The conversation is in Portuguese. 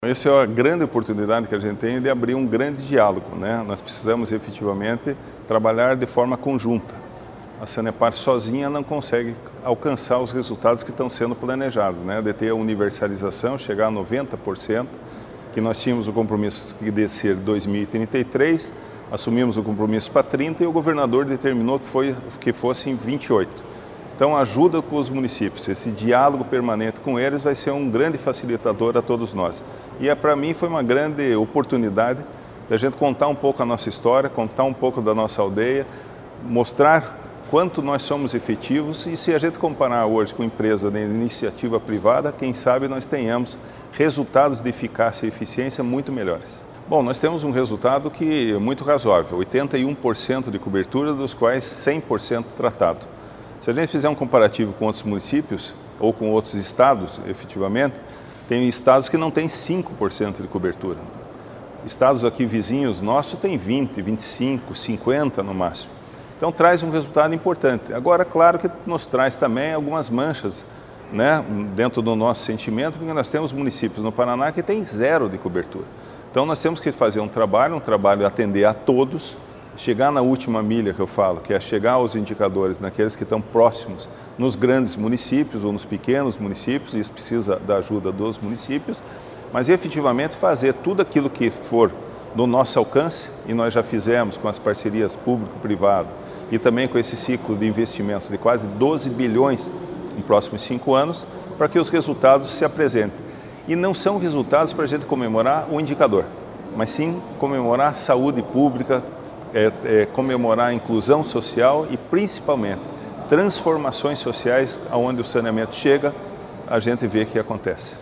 Essa é a grande oportunidade que a gente tem de abrir um grande diálogo, né? Nós precisamos efetivamente trabalhar de forma conjunta. A Sanepar sozinha não consegue alcançar os resultados que estão sendo planejados, né? De ter a universalização, chegar a 90%, que nós tínhamos o compromisso de ser 2033, assumimos o compromisso para 30 e o governador determinou que fosse em 28. Então, a ajuda com os municípios, esse diálogo permanente com eles vai ser um grande facilitador a todos nós. E para mim foi uma grande oportunidade de a gente contar um pouco a nossa história, contar um pouco da nossa aldeia, mostrar quanto nós somos efetivos e se a gente comparar hoje com empresa de iniciativa privada, quem sabe nós tenhamos resultados de eficácia e eficiência muito melhores. Bom, nós temos um resultado que é muito razoável, 81% de cobertura, dos quais 100% tratado. Se a gente fizer um comparativo com outros municípios ou com outros estados, efetivamente, tem estados que não têm 5% de cobertura. Estados aqui vizinhos nossos têm 20, 25, 50 no máximo. Então traz um resultado importante. Agora, claro que nos traz também algumas manchas, né, dentro do nosso sentimento, porque nós temos municípios no Paraná que têm 0 de cobertura. Então nós temos que fazer um trabalho atender a todos, chegar na última milha que eu falo, que é chegar aos indicadores naqueles que estão próximos nos grandes municípios ou nos pequenos municípios, e isso precisa da ajuda dos municípios, mas efetivamente fazer tudo aquilo que for do nosso alcance, e nós já fizemos com as parcerias público-privado e também com esse ciclo de investimentos de quase 12 bilhões nos próximos 5 anos, para que os resultados se apresentem. E não são resultados para a gente comemorar o indicador, mas sim comemorar a saúde pública, comemorar a inclusão social e, principalmente, transformações sociais, onde o saneamento chega, a gente vê que acontece.